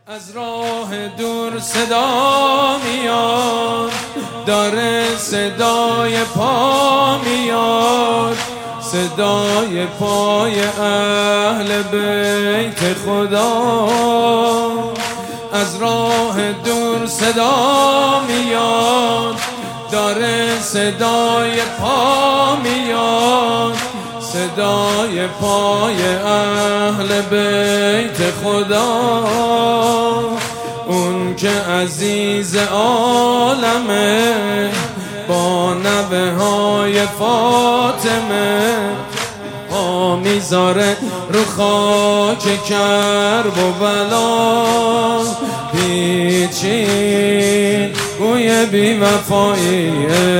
از راه دور صدا میاد، داره صدای پا میاد، صدای پای اهل بیت خدا. از راه دور صدا میاد، داره صدای پا میاد، صدای پای اهل بیت خدا. اون که عزیز عالمه، با نوه های فاطمه پا میذاره رو خاک کرب و بلا. پیچین گوی بی وفایی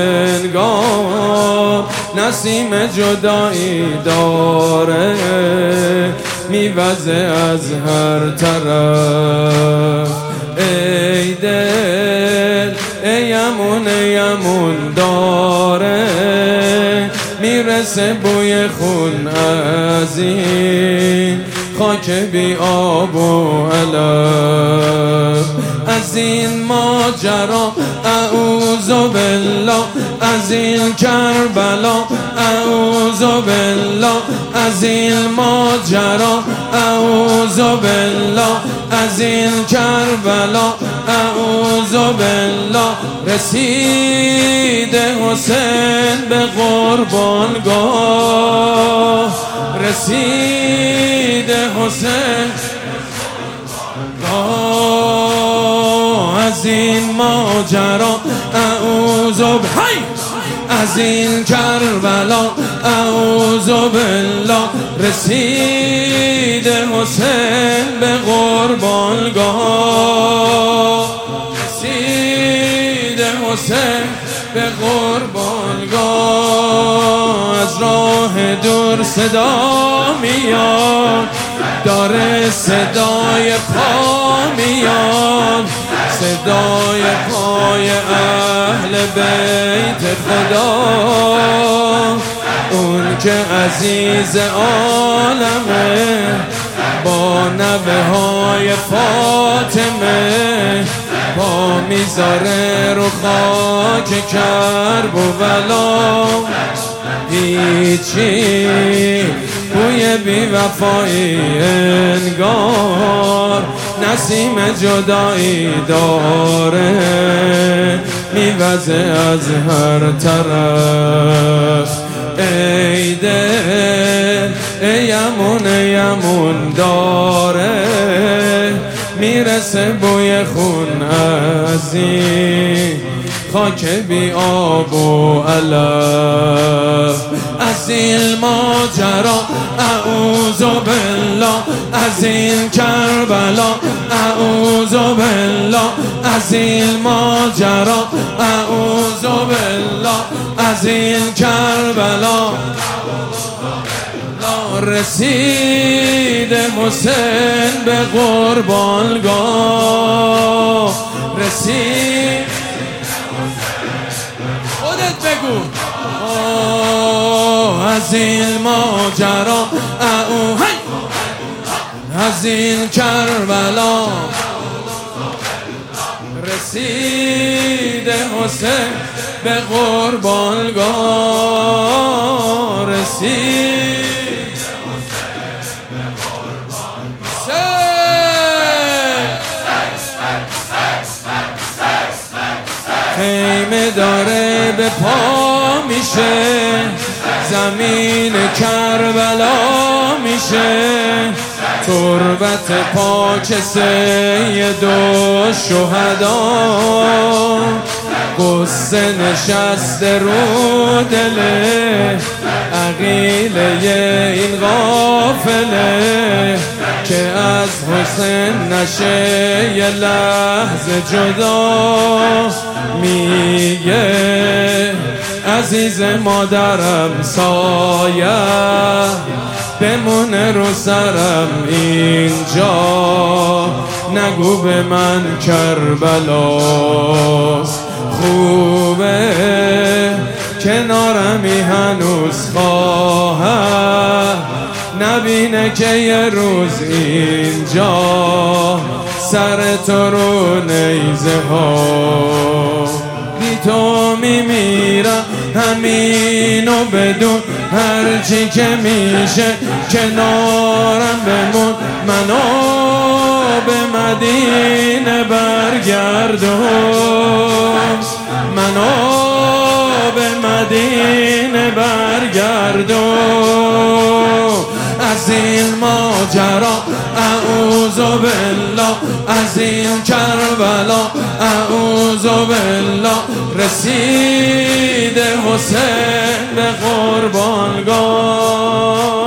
انگار نسیم جدایی داره میوزه از هر طرف. ای دل ای یمون داره میرسه بوی خون از این خاک بی آب و علف. از این ماجرا اعوذ بالله، از این کربلا اعوذ بالله، از این ماجرا اعوذ بالله، از این کربلا اعوذ بالله. رسید حسین به قربانگاه، رسید حسین از این ماجرا اعوذ بالله، از این کربلا اعوذ بالله. رسید حسین به قربانگاه، رسید حسین به قربانگاه. از راه دور صدا میاد، داره صدای پا میاد، صدای پای اهل بیت خدا. اون که عزیز عالمه، با نوه های فاطمه پا میذاره رو خاک کرب و بلا. هیچی بوی بی وفایی انگار نسیم جدایی داره میوزه از هر طرف. ای دل ای یمون داره میرسه بوی خون از این خاک بی آب و علف. از این ماجرا اعوذ بالله، از این کربلا اعوذ بالله، از این ماجرا اعوذ بالله، از این کربلا. رسید حسین به قربانگاه، رسید خودت بگو. از این ماجرا از این کربلا رسید حسین به قربانگاه، رسید خیمه داره به پا میشه، زمین کربلا میشه، تربت پاک سید و شهدا. قصه نشسته رو دله عقیله این غافله که از حسین نشه یه لحظه جدا. میگه عزیز مادرم سایه بمونه رو سرم اینجا، نگو به من کربلاست خوبه کنارمی هنوز خواهد نبینه که یه روز اینجا سر تو رو نیزه ها، بی تو میمیرم همینو بدون، هرچی که میشه کنارم بمون، منو به مدینه برگردون، منو به مدینه برگردون. از این ماجرا اعوذ بالله، از این کربلا اعوذ بالله، رسید حسین به قربانگاه.